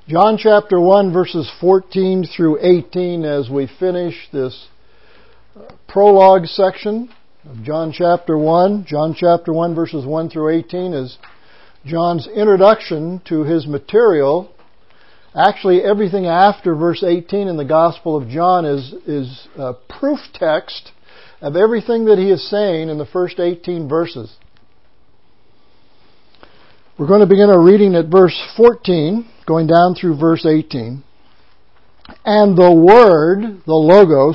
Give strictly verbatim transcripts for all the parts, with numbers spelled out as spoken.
John chapter one, verses fourteen through eighteen, as we finish this prologue section of John chapter one. John chapter one, verses one through eighteen is John's introduction to his material. Actually, everything after verse eighteen in the Gospel of John is, is a proof text of everything that he is saying in the first eighteen verses. We're going to begin our reading at verse fourteen, going down through verse eighteen. And the Word, the Logos,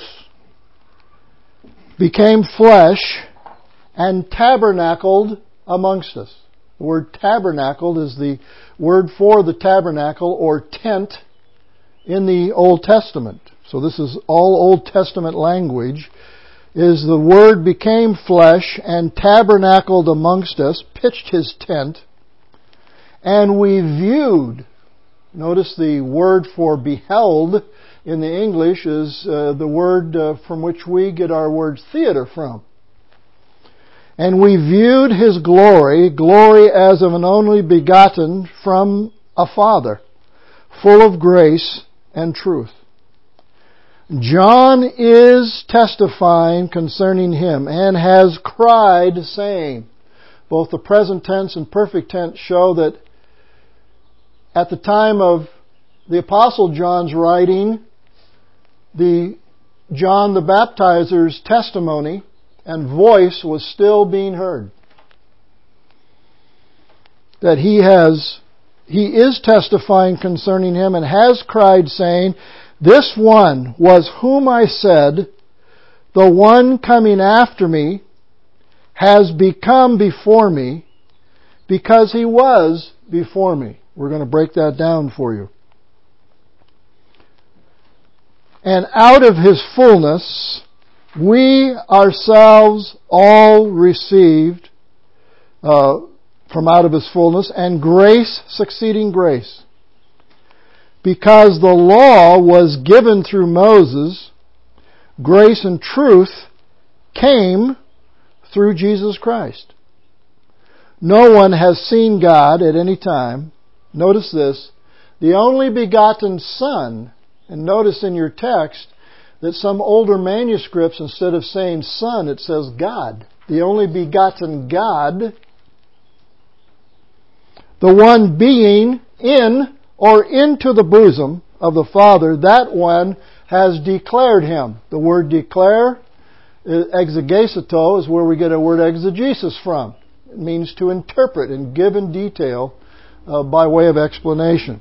became flesh and tabernacled amongst us. The word tabernacled is the word for the tabernacle or tent in the Old Testament. So this is all Old Testament language. Is the Word became flesh and tabernacled amongst us, pitched His tent, and we viewed. Notice the word for beheld in the English is uh, the word uh, from which we get our word theater from. And we viewed His glory, glory as of an only begotten from a Father, full of grace and truth. John is testifying concerning Him and has cried, saying, both the present tense and perfect tense show that at the time of the Apostle John's writing, the John the Baptizer's testimony and voice was still being heard. That he has, he is testifying concerning Him and has cried, saying, this one was whom I said, the one coming after me has become before me, because He was before me. We're going to break that down for you. And out of His fullness, we ourselves all received uh, from out of His fullness, and grace succeeding grace. Because the law was given through Moses, grace and truth came through Jesus Christ. No one has seen God at any time. Notice this, the only begotten Son, and notice in your text that some older manuscripts, instead of saying Son, it says God. The only begotten God, the one being in or into the bosom of the Father, that one has declared Him. The word declare, exegeseto, is where we get our word exegesis from. It means to interpret and give in detail uh, by way of explanation.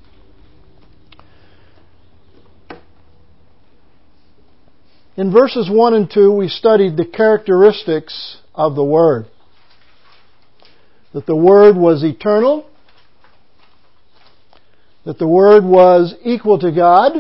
In verses one and two, we studied the characteristics of the Word. That the Word was eternal. That the Word was equal to God.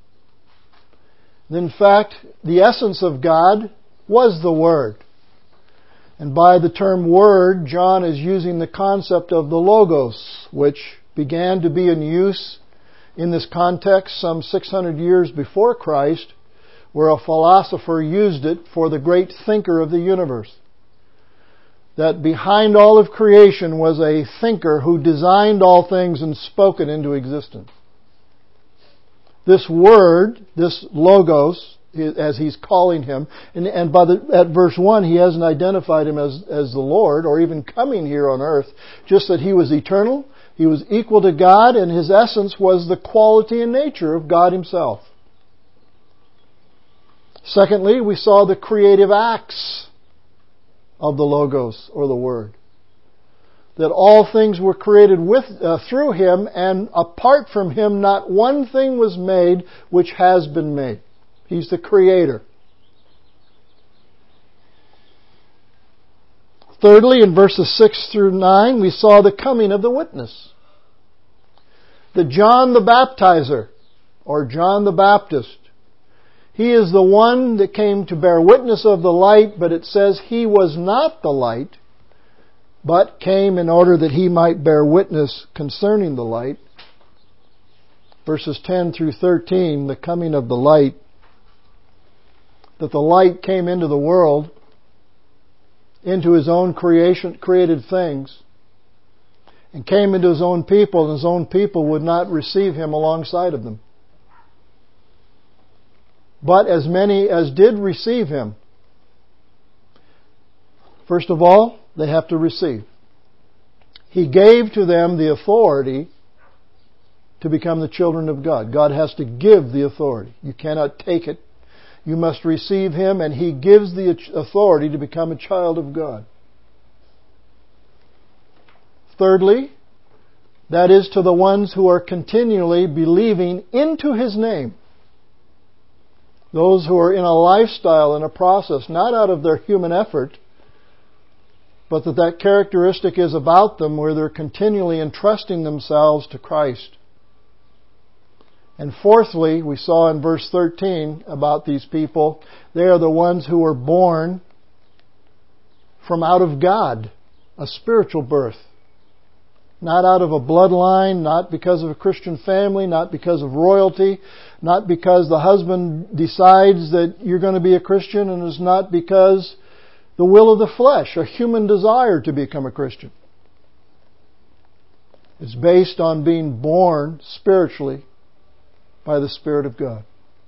In fact, the essence of God was the Word. And by the term Word, John is using the concept of the Logos, which began to be in use in this context some six hundred years before Christ, where a philosopher used it for the great thinker of the universe. That behind all of creation was a thinker who designed all things and spoke it into existence. This Word, this Logos, as he's calling Him, and, and by the, at verse one he hasn't identified Him as, as the Lord or even coming here on earth, just that He was eternal, He was equal to God, and His essence was the quality and nature of God Himself. Secondly, we saw the creative acts of the Logos, or the Word. That all things were created with uh, through Him, and apart from Him, not one thing was made which has been made. He's the Creator. Thirdly, in verses six through nine, we saw the coming of the witness. That John the Baptizer, or John the Baptist, he is the one that came to bear witness of the light, but it says he was not the light, but came in order that he might bear witness concerning the light. Verses ten through thirteen, the coming of the light. That the light came into the world, into His own creation, created things, and came into His own people, and His own people would not receive Him alongside of them. But as many as did receive Him, first of all, they have to receive. He gave to them the authority to become the children of God. God has to give the authority. You cannot take it. You must receive Him, and He gives the authority to become a child of God. Thirdly, that is to the ones who are continually believing into His name. Those who are in a lifestyle, in a process, not out of their human effort, but that that characteristic is about them where they're continually entrusting themselves to Christ. And fourthly, we saw in verse thirteen about these people, they are the ones who were born from out of God, a spiritual birth. Not out of a bloodline, not because of a Christian family, not because of royalty, not because the husband decides that you're going to be a Christian, and it's not because the will of the flesh, a human desire to become a Christian. It's based on being born spiritually by the Spirit of God.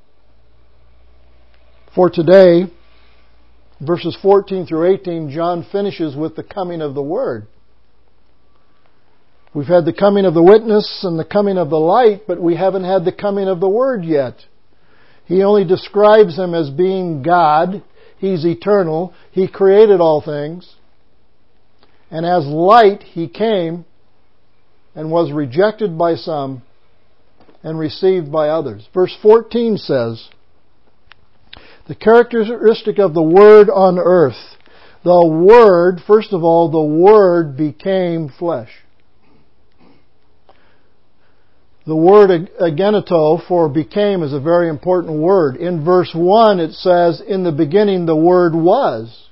For today, verses fourteen through eighteen, John finishes with the coming of the Word. We've had the coming of the witness and the coming of the light, but we haven't had the coming of the Word yet. He only describes Him as being God. He's eternal. He created all things. And as light, He came and was rejected by some and received by others. Verse fourteen says, the characteristic of the Word on earth. The Word, first of all, the Word became flesh. The word ageneto for became is a very important word. In verse one it says, in the beginning the Word was.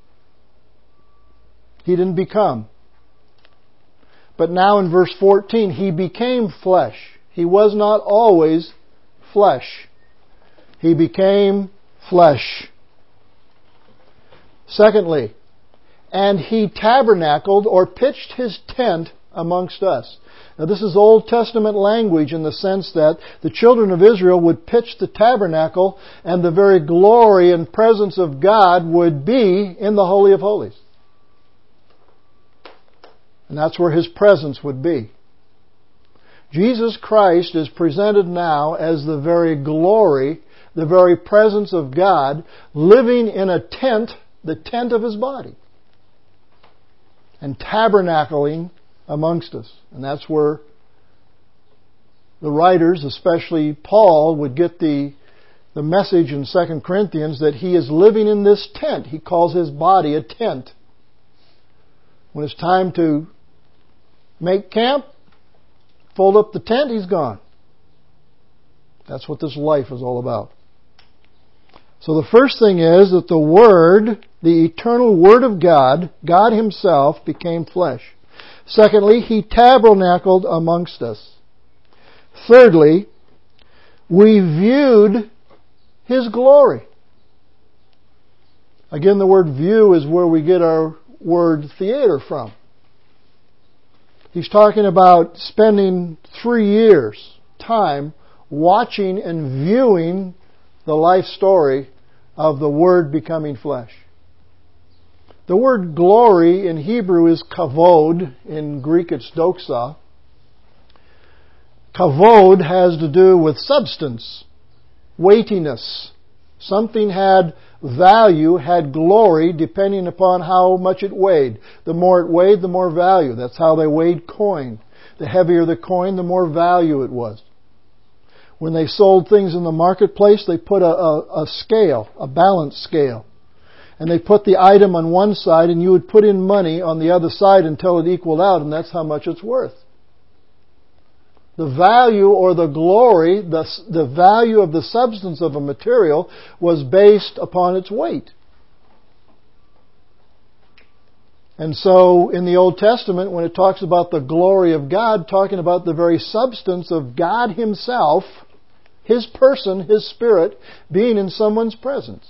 He didn't become. But now in verse fourteen, He became flesh. He was not always flesh. He became flesh. Secondly, and He tabernacled or pitched His tent amongst us. Now this is Old Testament language in the sense that the children of Israel would pitch the tabernacle and the very glory and presence of God would be in the Holy of Holies. And that's where His presence would be. Jesus Christ is presented now as the very glory, the very presence of God, living in a tent, the tent of His body, and tabernacling amongst us. And that's where the writers, especially Paul, would get the, the message in Second Corinthians that he is living in this tent. He calls his body a tent. When it's time to make camp, fold up the tent, he's gone. That's what this life is all about. So the first thing is that the Word, the eternal Word of God, God Himself, became flesh. Secondly, He tabernacled amongst us. Thirdly, we viewed His glory. Again, the word view is where we get our word theater from. He's talking about spending three years' time watching and viewing the life story of the Word becoming flesh. The word glory in Hebrew is kavod. In Greek it's doxa. Kavod has to do with substance, weightiness. Something had value, had glory, depending upon how much it weighed. The more it weighed, the more value. That's how they weighed coin. The heavier the coin, the more value it was. When they sold things in the marketplace, they put a, a, a scale, a balance scale. And they put the item on one side, and you would put in money on the other side until it equaled out, and that's how much it's worth. The value or the glory, the, the value of the substance of a material was based upon its weight. And so in the Old Testament, when it talks about the glory of God, talking about the very substance of God Himself, His person, His Spirit, being in someone's presence.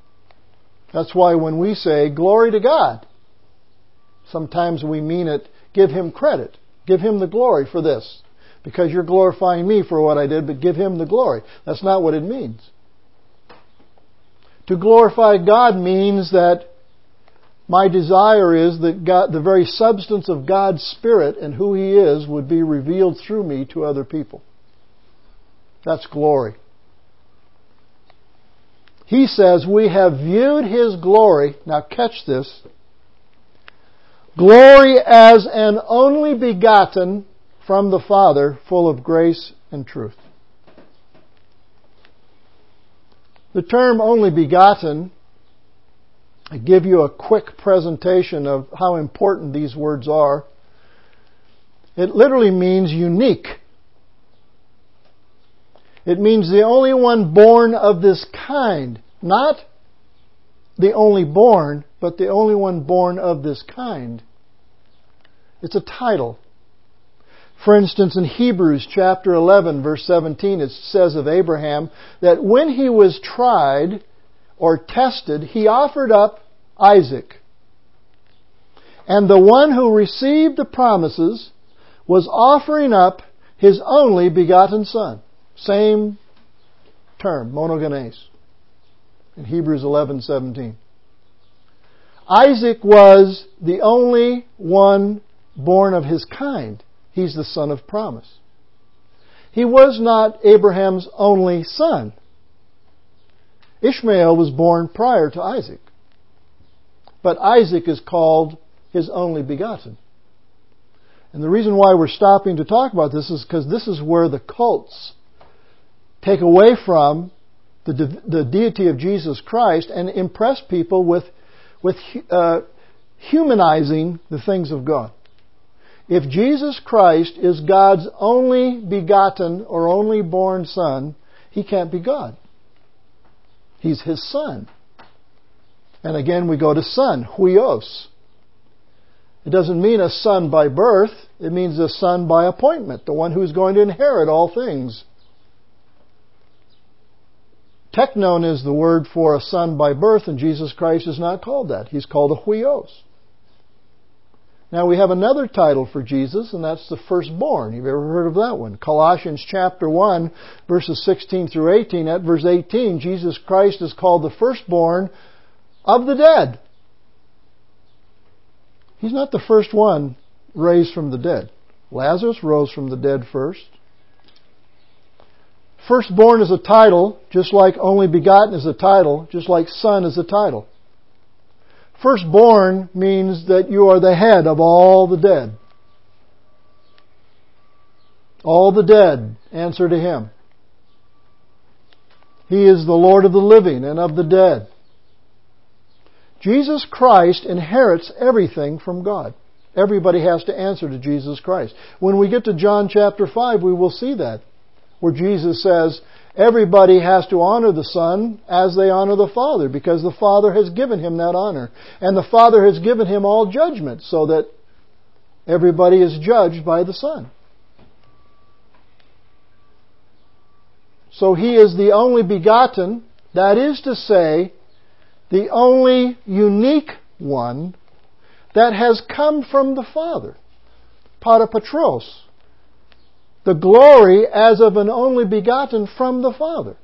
That's why when we say, glory to God, sometimes we mean it give Him credit. Give Him the glory for this. Because you're glorifying me for what I did, but give Him the glory. That's not what it means. To glorify God means that my desire is that God, the very substance of God's Spirit and who He is would be revealed through me to other people. That's glory. He says, we have viewed His glory, now catch this, glory as an only begotten from the Father, full of grace and truth. The term only begotten, I give you a quick presentation of how important these words are. It literally means unique. It means the only one born of this kind. Not the only born, but the only one born of this kind. It's a title. For instance, in Hebrews chapter eleven, verse seventeen, it says of Abraham that when he was tried or tested, he offered up Isaac. And the one who received the promises was offering up his only begotten son. Same term, monogenes, in Hebrews eleven seventeen. Isaac was the only one born of his kind. He's the son of promise. He was not Abraham's only son. Ishmael was born prior to Isaac. But Isaac is called his only begotten. And the reason why we're stopping to talk about this is because this is where the cults take away from the, the deity of Jesus Christ and impress people with, with uh, humanizing the things of God. If Jesus Christ is God's only begotten or only born son, He can't be God. He's His son. And again we go to son, huios. It doesn't mean a son by birth. It means a son by appointment, the one who's going to inherit all things. Teknon is the word for a son by birth, and Jesus Christ is not called that. He's called a huios. Now we have another title for Jesus, and that's the firstborn. You've ever heard of that one? Colossians chapter one, verses sixteen through eighteen. At verse eighteen, Jesus Christ is called the firstborn of the dead. He's not the first one raised from the dead. Lazarus rose from the dead first. Firstborn is a title, just like only begotten is a title, just like son is a title. Firstborn means that you are the head of all the dead. All the dead answer to Him. He is the Lord of the living and of the dead. Jesus Christ inherits everything from God. Everybody has to answer to Jesus Christ. When we get to John chapter five, we will see that, where Jesus says, everybody has to honor the Son as they honor the Father, because the Father has given Him that honor. And the Father has given Him all judgment, so that everybody is judged by the Son. So He is the only begotten, that is to say, the only unique one that has come from the Father. Parapatros. The glory as of an only begotten from the Father.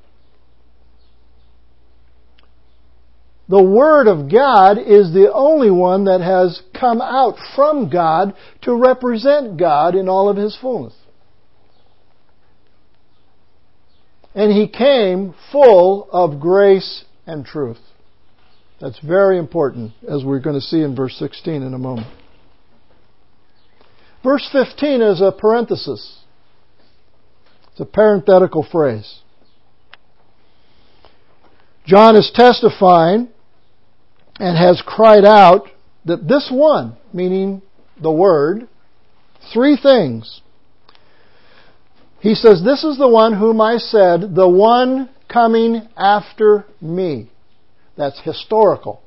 The Word of God is the only one that has come out from God to represent God in all of His fullness. And He came full of grace and truth. That's very important, as we're going to see in verse sixteen in a moment. Verse fifteen is a parenthesis. It's a parenthetical phrase. John is testifying and has cried out that this one, meaning the Word, three things. He says, this is the one whom I said, the one coming after me. That's historical.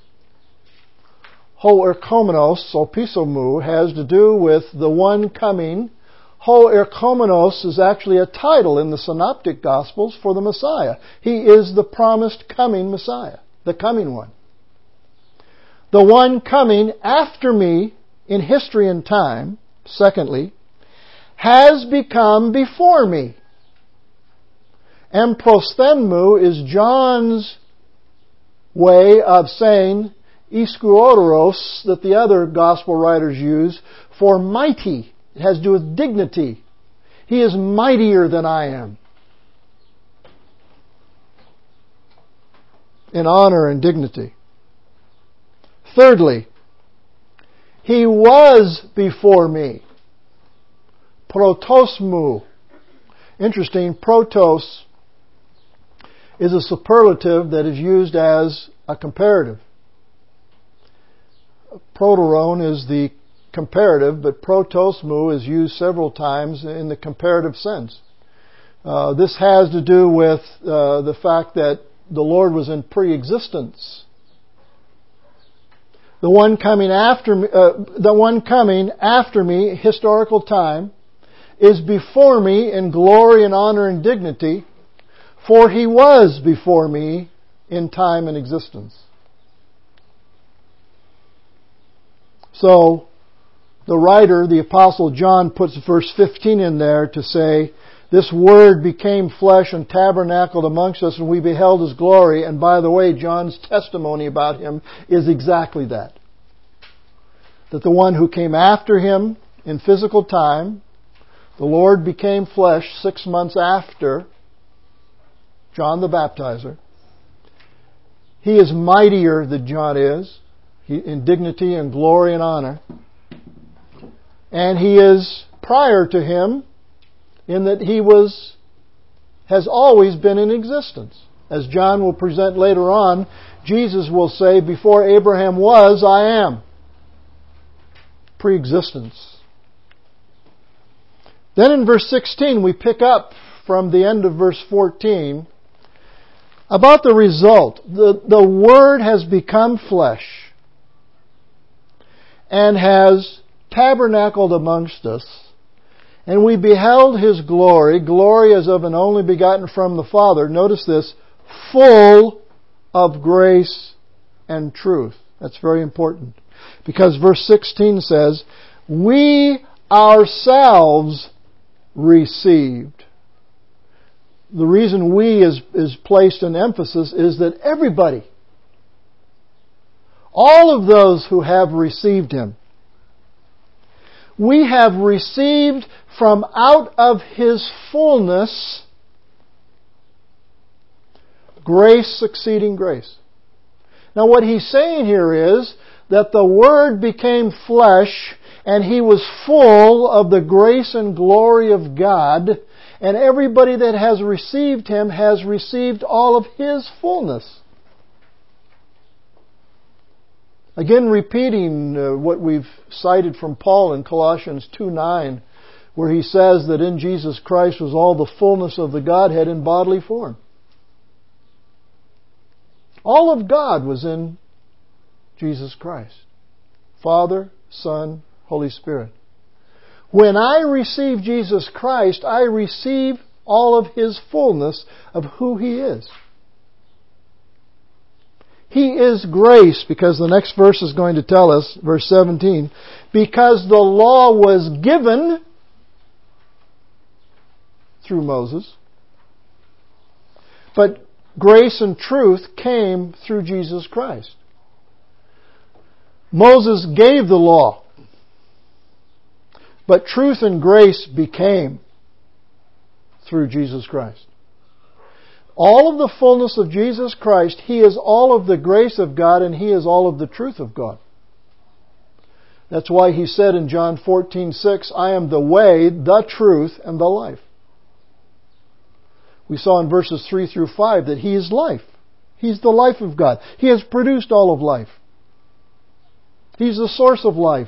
Ho erchomenos, opisomu, has to do with the one coming. Ho erchomenos is actually a title in the Synoptic Gospels for the Messiah. He is the promised coming Messiah, the coming one. The one coming after me in history and time, secondly, has become before me. Emprosthenmu is John's way of saying iskouros that the other gospel writers use for mighty. It has to do with dignity. He is mightier than I am in honor and dignity. Thirdly, He was before me. Protosmu. Interesting, protos is a superlative that is used as a comparative. Proteron is the comparative, but protosmu is used several times in the comparative sense. Uh, this has to do with uh, the fact that the Lord was in pre-existence. The one coming after me, uh, the one coming after me, historical time, is before me in glory and honor and dignity, for He was before me in time and existence. So, the writer, the Apostle John, puts verse fifteen in there to say, this Word became flesh and tabernacled amongst us, and we beheld His glory. And by the way, John's testimony about Him is exactly that. That the one who came after Him in physical time, the Lord became flesh six months after John the Baptizer. He is mightier than John is in dignity and glory and honor. And He is prior to Him in that He was, has always been in existence. As John will present later on, Jesus will say, before Abraham was, I am. Pre-existence. Then in verse sixteen, we pick up from the end of verse fourteen about the result. The, the Word has become flesh and has tabernacled amongst us, and we beheld His glory, glory as of an only begotten from the Father. Notice this, full of grace and truth. That's very important. Because verse sixteen says, we ourselves received. The reason we is, is placed in emphasis is that everybody, all of those who have received Him, we have received from out of His fullness grace succeeding grace. Now what he's saying here is that the Word became flesh and He was full of the grace and glory of God, and everybody that has received Him has received all of His fullness. Again, repeating uh, what we've cited from Paul in Colossians two nine, where he says that in Jesus Christ was all the fullness of the Godhead in bodily form. All of God was in Jesus Christ. Father, Son, Holy Spirit. When I receive Jesus Christ, I receive all of His fullness of who He is. He is grace, because the next verse is going to tell us, verse seventeen, because the law was given through Moses, but grace and truth came through Jesus Christ. Moses gave the law, but truth and grace became through Jesus Christ. All of the fullness of Jesus Christ, He is all of the grace of God, and He is all of the truth of God. That's why He said in John fourteen six, I am the way, the truth, and the life. We saw in verses three through five that He is life. He's the life of God. He has produced all of life. He's the source of life.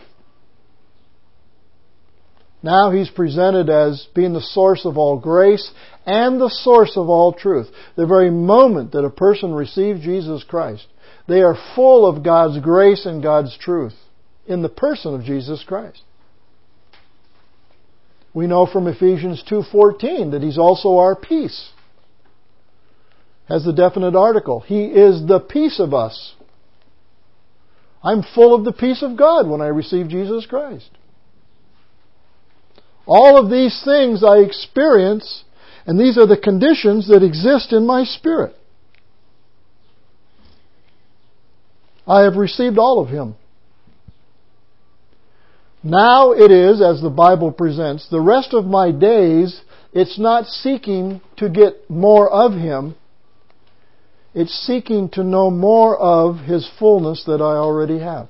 Now He's presented as being the source of all grace and the source of all truth. The very moment that a person receives Jesus Christ, they are full of God's grace and God's truth in the person of Jesus Christ. We know from Ephesians two fourteen that He's also our peace. Has the definite article. He is the peace of us. I'm full of the peace of God when I receive Jesus Christ. All of these things I experience, and these are the conditions that exist in my spirit. I have received all of Him. Now it is, as the Bible presents, the rest of my days, it's not seeking to get more of Him. It's seeking to know more of His fullness that I already have.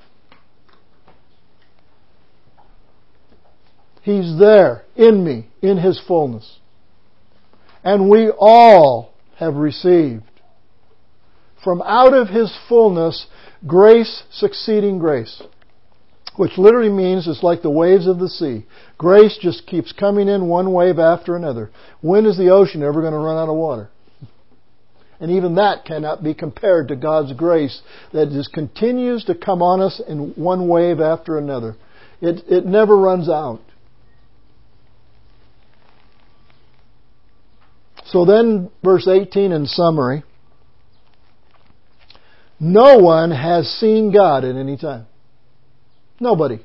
He's there in me, in His fullness. And we all have received from out of His fullness grace succeeding grace. Which literally means it's like the waves of the sea. Grace just keeps coming in one wave after another. When is the ocean ever going to run out of water? And even that cannot be compared to God's grace that just continues to come on us in one wave after another. It, it never runs out. So then, verse eighteen in summary. No one has seen God at any time. Nobody.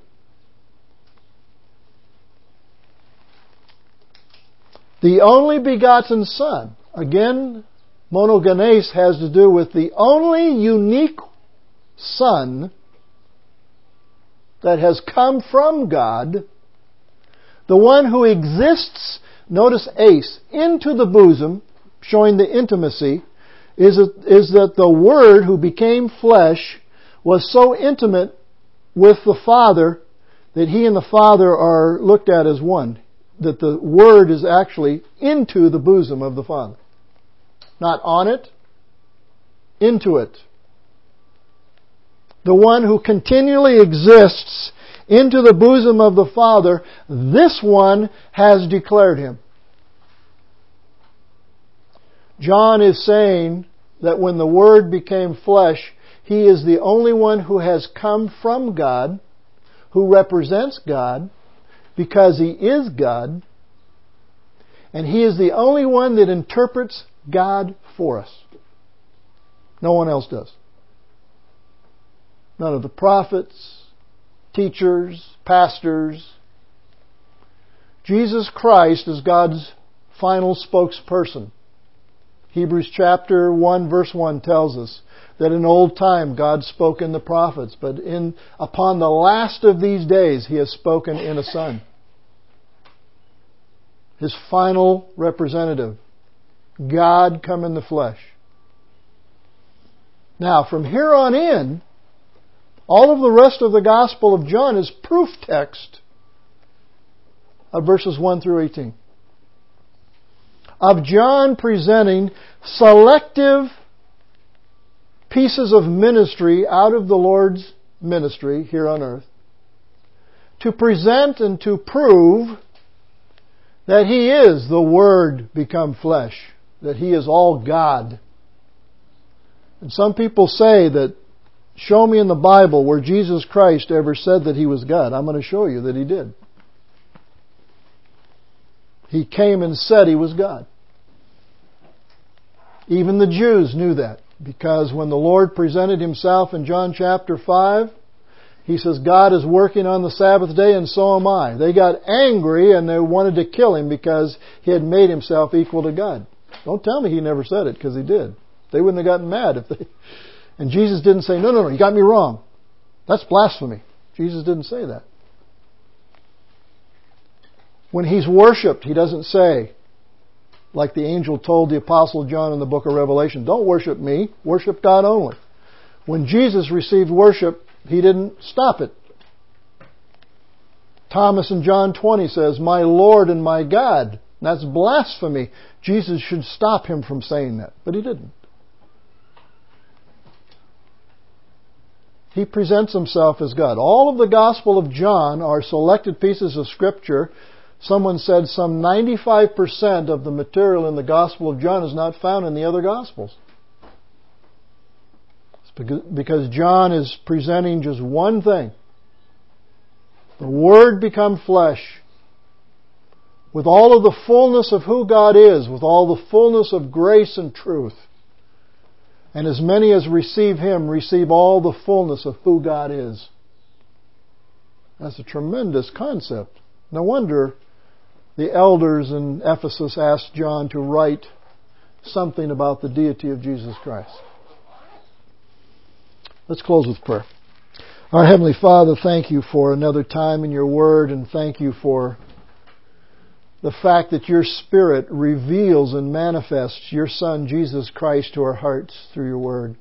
The only begotten Son. Again, monogenes has to do with the only unique Son that has come from God. The one who exists, notice ace, into the bosom, showing the intimacy, is, is that the Word who became flesh was so intimate with the Father that He and the Father are looked at as one. That the Word is actually into the bosom of the Father. Not on it, into it. The one who continually exists into the bosom of the Father, this one has declared Him. John is saying that when the Word became flesh, He is the only one who has come from God, who represents God, because He is God, and He is the only one that interprets God for us. No one else does. None of the prophets, teachers, pastors. Jesus Christ is God's final spokesperson. Hebrews chapter one verse one tells us that in old time God spoke in the prophets, but in upon the last of these days He has spoken in a Son. His final representative. God come in the flesh. Now, from here on in, all of the rest of the Gospel of John is proof text of verses one through eighteen. Of John presenting selective pieces of ministry out of the Lord's ministry here on earth to present and to prove that He is the Word become flesh, that He is all God. And some people say that, show me in the Bible where Jesus Christ ever said that He was God. I'm going to show you that He did. He came and said He was God. Even the Jews knew that, because when the Lord presented Himself in John chapter five, He says, God is working on the Sabbath day and so am I. They got angry and they wanted to kill Him because He had made Himself equal to God. Don't tell me He never said it, because He did. They wouldn't have gotten mad if they... And Jesus didn't say, no, no, no, you got me wrong. That's blasphemy. Jesus didn't say that. When He's worshipped, He doesn't say, like the angel told the Apostle John in the book of Revelation, don't worship me, worship God only. When Jesus received worship, He didn't stop it. Thomas in John twenty says, my Lord and my God. That's blasphemy. Jesus should stop him from saying that, but He didn't. He presents Himself as God. All of the Gospel of John are selected pieces of Scripture. Someone said some ninety-five percent of the material in the Gospel of John is not found in the other Gospels. It's because John is presenting just one thing. The Word become flesh. With all of the fullness of who God is, with all the fullness of grace and truth. And as many as receive Him receive all the fullness of who God is. That's a tremendous concept. No wonder the elders in Ephesus asked John to write something about the deity of Jesus Christ. Let's close with prayer. Our Heavenly Father, thank You for another time in Your Word, and thank You for the fact that Your Spirit reveals and manifests Your Son, Jesus Christ, to our hearts through Your Word.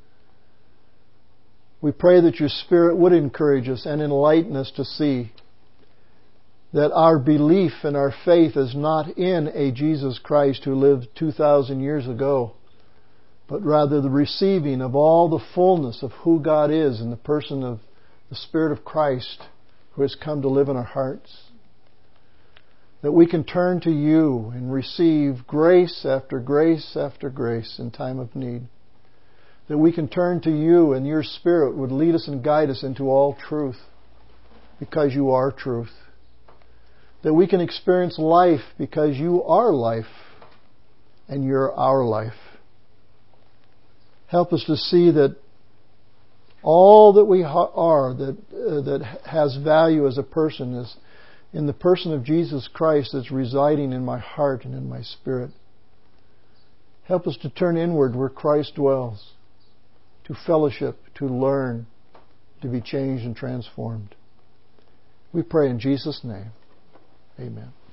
We pray that Your Spirit would encourage us and enlighten us to see that our belief and our faith is not in a Jesus Christ who lived two thousand years ago, but rather the receiving of all the fullness of who God is in the person of the Spirit of Christ who has come to live in our hearts. That we can turn to You and receive grace after grace after grace in time of need. That we can turn to You and Your Spirit would lead us and guide us into all truth because You are truth. That we can experience life because You are life and You're our life. Help us to see that all that we ha- are that uh, that has value as a person is in the person of Jesus Christ that's residing in my heart and in my spirit. Help us to turn inward where Christ dwells, to fellowship, to learn, to be changed and transformed. We pray in Jesus' name. Amen.